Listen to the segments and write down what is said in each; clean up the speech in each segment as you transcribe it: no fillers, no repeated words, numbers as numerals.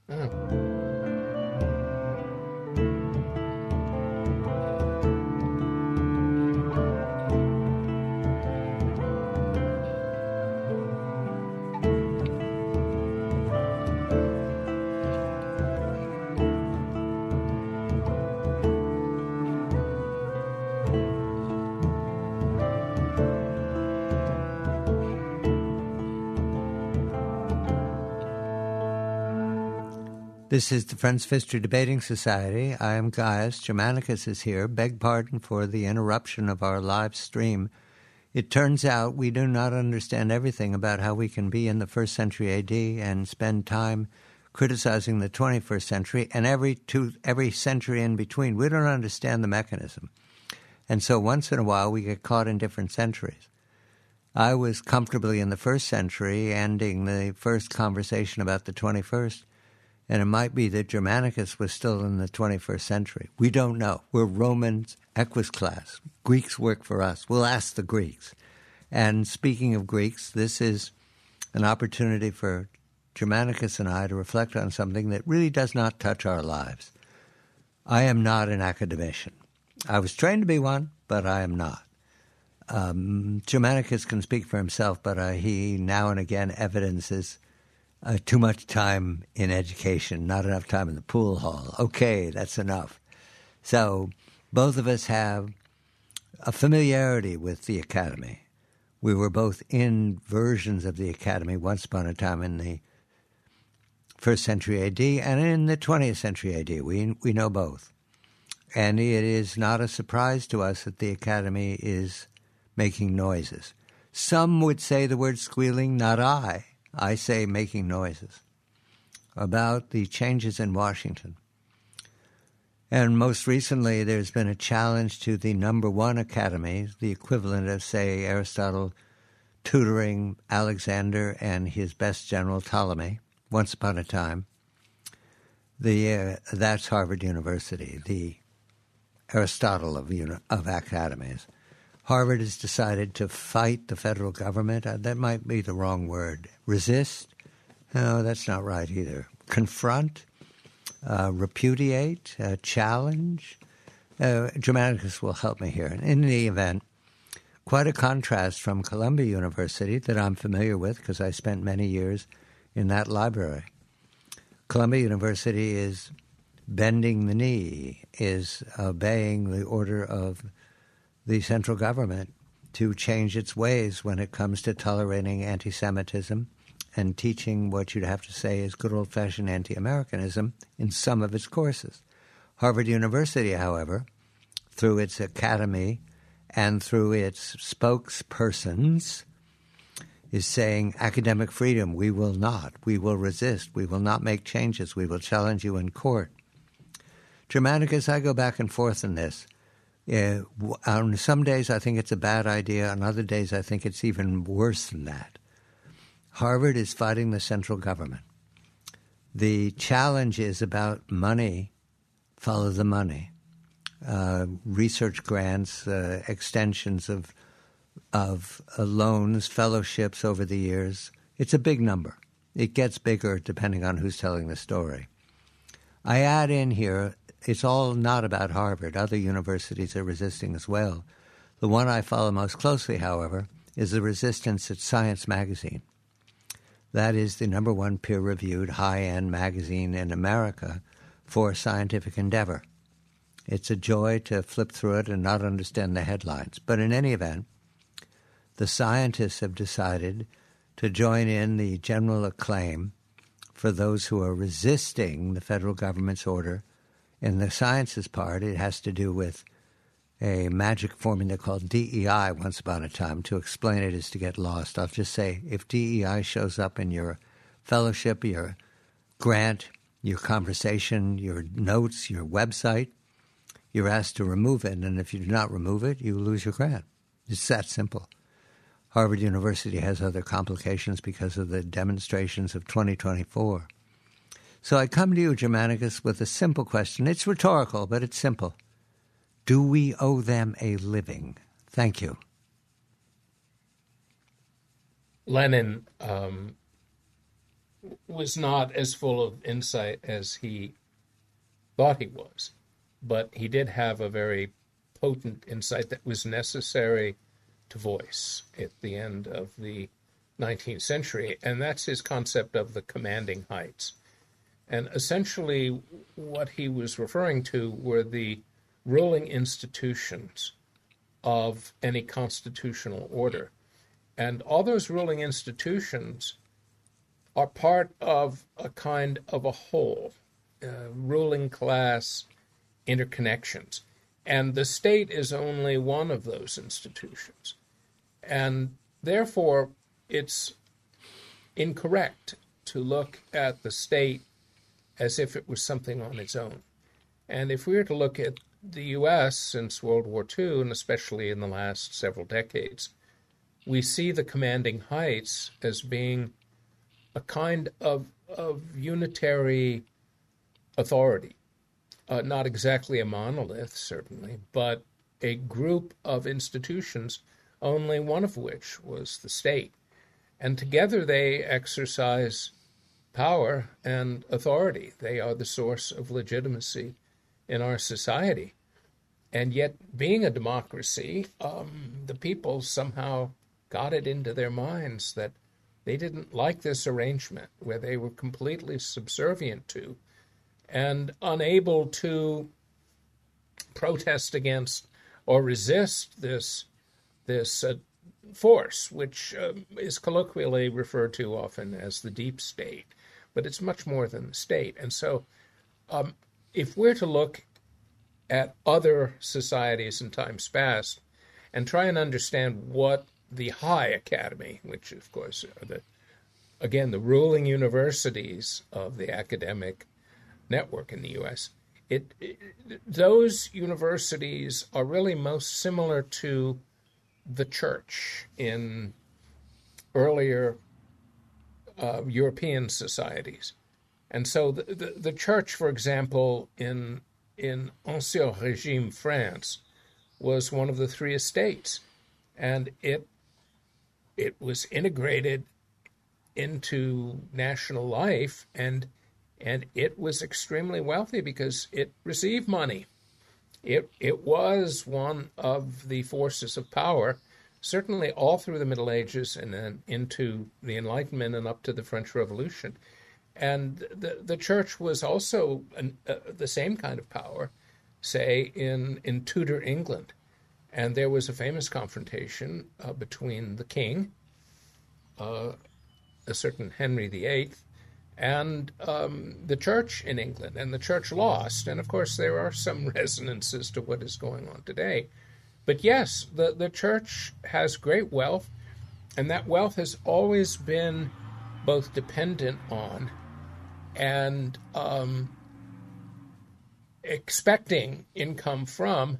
Oh. This is the Friends of History Debating Society. I am Gaius. Germanicus is here. Beg pardon for the interruption of our live stream. It turns out we do not understand everything about how we can be in the 1st century A.D. and spend time criticizing the 21st century and every century in between. We don't understand the mechanism. And so once in a while we get caught in different centuries. I was comfortably in the 1st century, ending the first conversation about the 21st. And it might be that Germanicus was still in the 21st century. We don't know. We're Romans, equus class. Greeks work for us. We'll ask the Greeks. And speaking of Greeks, this is an opportunity for Germanicus and I to reflect on something that really does not touch our lives. I am not an academician. I was trained to be one, but I am not. Germanicus can speak for himself, but he now and again evidences too much time in education, not enough time in the pool hall. Okay, that's enough. So both of us have a familiarity with the academy. We were both in versions of the academy once upon a time in the 1st century A.D. and in the 20th century A.D. We know both. And it is not a surprise to us that the academy is making noises. Some would say the word squealing, not I. I say making noises about the changes in Washington. And most recently, there's been a challenge to the number one academy, the equivalent of, say, Aristotle tutoring Alexander and his best general Ptolemy, once upon a time. That's Harvard University, the Aristotle of academies. Harvard has decided to fight the federal government. That might be the wrong word. Resist? No, that's not right either. Confront? Repudiate? Challenge? Germanicus will help me here. In the event, quite a contrast from Columbia University that I'm familiar with because I spent many years in that library. Columbia University is bending the knee, is obeying the order of the central government to change its ways when it comes to tolerating anti-Semitism and teaching what you'd have to say is good old-fashioned anti-Americanism in some of its courses. Harvard University, however, through its academy and through its spokespersons, is saying academic freedom, we will not, we will resist, we will not make changes, we will challenge you in court. Germanicus, I go back and forth in this. On some days I think it's a bad idea. On other days I think it's even worse than that. Harvard is fighting the central government. The challenge is about money. Follow the money. Research grants, extensions of loans, fellowships over the years. It's a big number. It gets bigger depending on who's telling the story. I add in here, it's all not about Harvard. Other universities are resisting as well. The one I follow most closely, however, is the resistance at Science Magazine. That is the number one peer-reviewed high-end magazine in America for scientific endeavor. It's a joy to flip through it and not understand the headlines. But in any event, the scientists have decided to join in the general acclaim for those who are resisting the federal government's order. In the sciences part, it has to do with a magic formula called DEI once upon a time. To explain it is to get lost. I'll just say if DEI shows up in your fellowship, your grant, your conversation, your notes, your website, you're asked to remove it. And if you do not remove it, you lose your grant. It's that simple. Harvard University has other complications because of the demonstrations of 2024. So I come to you, Germanicus, with a simple question. It's rhetorical, but it's simple. Do we owe them a living? Thank you. Lenin was not as full of insight as he thought he was, but he did have a very potent insight that was necessary to voice at the end of the 19th century, and that's his concept of the commanding heights. And essentially what he was referring to were the ruling institutions of any constitutional order. And all those ruling institutions are part of a kind of a whole, ruling class interconnections. And the state is only one of those institutions. And therefore, it's incorrect to look at the state as if it was something on its own. And if we were to look at the U.S. since World War II, and especially in the last several decades, we see the commanding heights as being a kind of unitary authority. Not exactly a monolith, certainly, but a group of institutions, only one of which was the state. And together they exercise power and authority. They are the source of legitimacy in our society. And yet, being a democracy, the people somehow got it into their minds that they didn't like this arrangement where they were completely subservient to and unable to protest against or resist this force, which is colloquially referred to often as the deep state, but it's much more than the state. And so if we're to look at other societies in times past and try and understand what the high academy, which of course are the ruling universities of the academic network in the U.S., those universities are really most similar to the church in earlier European societies. And so the church, for example, in Ancien Régime France, was one of the three estates, and it was integrated into national life, and it was extremely wealthy because it received money. It was one of the forces of power, certainly all through the Middle Ages and then into the Enlightenment and up to the French Revolution. And the church was also the same kind of power, say, in Tudor England. And there was a famous confrontation between the king, a certain Henry VIII, and the church in England, and the church lost. And of course, there are some resonances to what is going on today. But yes, the church has great wealth, and that wealth has always been both dependent on and expecting income from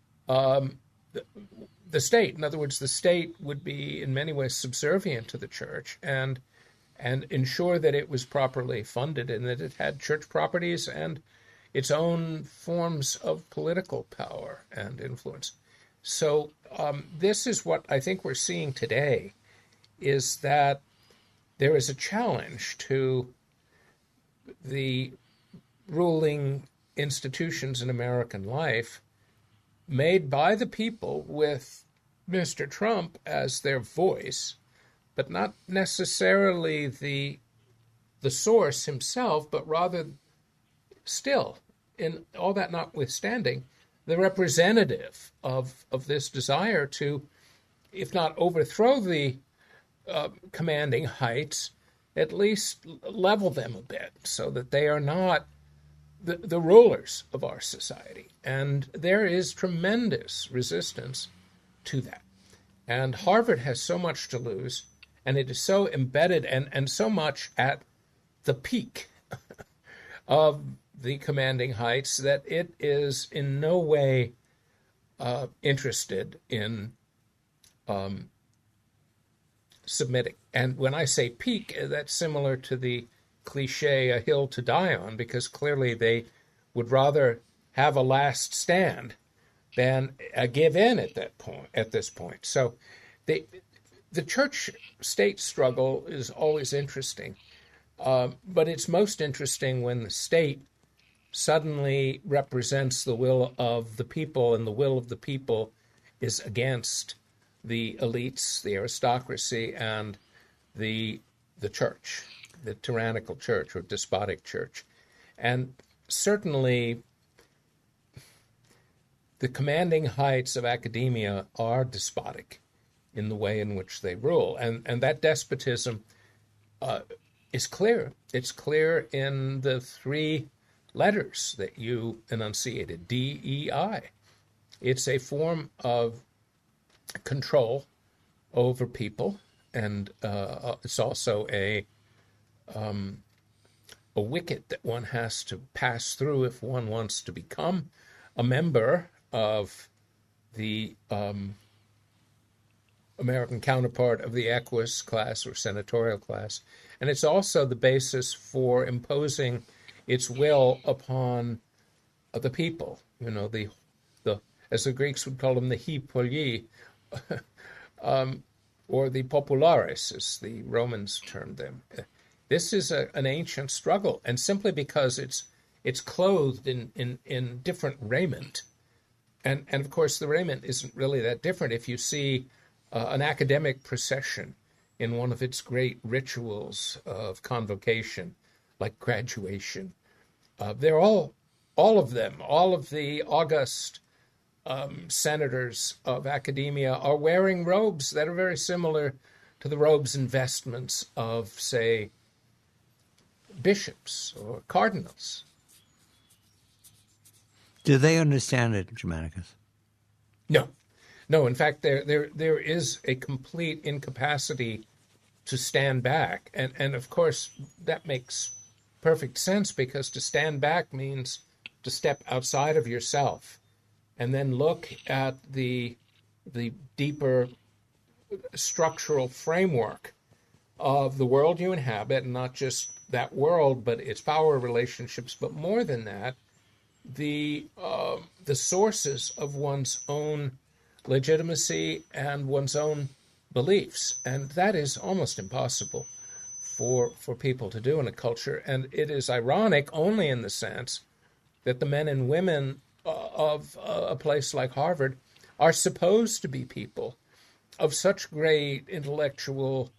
the state. In other words, the state would be in many ways subservient to the church and ensure that it was properly funded and that it had church properties and its own forms of political power and influence. So this is what I think we're seeing today, is that there is a challenge to the ruling institutions in American life made by the people with Mr. Trump as their voice, but not necessarily the source himself, but rather still, in all that notwithstanding, the representative of this desire to, if not overthrow the commanding heights, at least level them a bit so that they are not the rulers of our society. And there is tremendous resistance to that. And Harvard has so much to lose, and it is so embedded and so much at the peak of the commanding heights that it is in no way interested in submitting. And when I say peak, that's similar to the cliche, a hill to die on, because clearly they would rather have a last stand than give in at this point. So the church-state struggle is always interesting. But it's most interesting when the state suddenly represents the will of the people, and the will of the people is against the elites, the aristocracy, and the church, the tyrannical church or despotic church. And certainly the commanding heights of academia are despotic in the way in which they rule. And that despotism is clear. It's clear in the three letters that you enunciated, DEI. It's a form of control over people, and it's also a wicket that one has to pass through if one wants to become a member of the American counterpart of the equus class or senatorial class. And it's also the basis for imposing its will upon the people, the as the Greeks would call them, the hi polyi, or the populares, as the Romans termed them. This is an ancient struggle, and simply because it's clothed in different raiment, and of course the raiment isn't really that different. If you see an academic procession in one of its great rituals of convocation, like graduation, they're all of them, all of the august senators of academia are wearing robes that are very similar to the robes and vestments of, say, bishops or cardinals. Do they understand it, Germanicus? No. In fact, there is a complete incapacity to stand back, and of course that makes perfect sense, because to stand back means to step outside of yourself and then look at the deeper structural framework of the world you inhabit, and not just that world, but its power relationships, but more than that, the sources of one's own legitimacy and one's own beliefs. And that is almost impossible for people to do in a culture. And it is ironic only in the sense that the men and women of a place like Harvard are supposed to be people of such great intellectual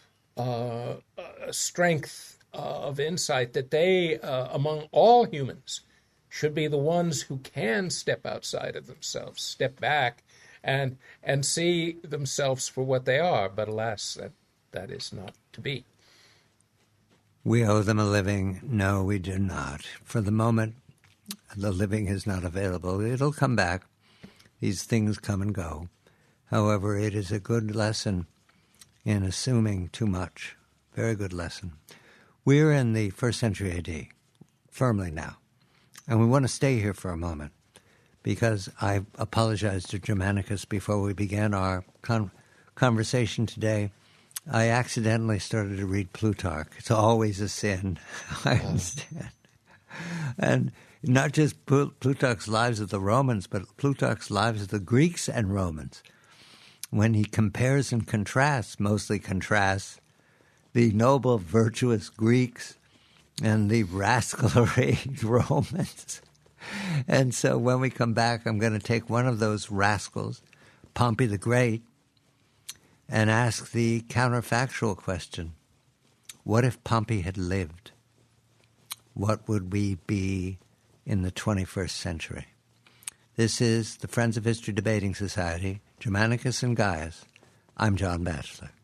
strength of insight that they, among all humans, should be the ones who can step outside of themselves, step back, and see themselves for what they are. But alas, that is not to be. We owe them a living. No, we do not. For the moment, the living is not available. It'll come back. These things come and go. However, it is a good lesson in assuming too much. Very good lesson. We're in the 1st century A.D., firmly now. And we want to stay here for a moment, because I apologized to Germanicus before we began our conversation today. I accidentally started to read Plutarch. It's always a sin, I understand. And not just Plutarch's Lives of the Romans, but Plutarch's Lives of the Greeks and Romans. When he compares and contrasts, mostly contrasts, the noble, virtuous Greeks and the rascalry Romans. And so when we come back, I'm going to take one of those rascals, Pompey the Great, and ask the counterfactual question: what if Pompey had lived? What would we be in the 21st century? This is the Friends of History Debating Society, Germanicus and Gaius. I'm John Batchelor.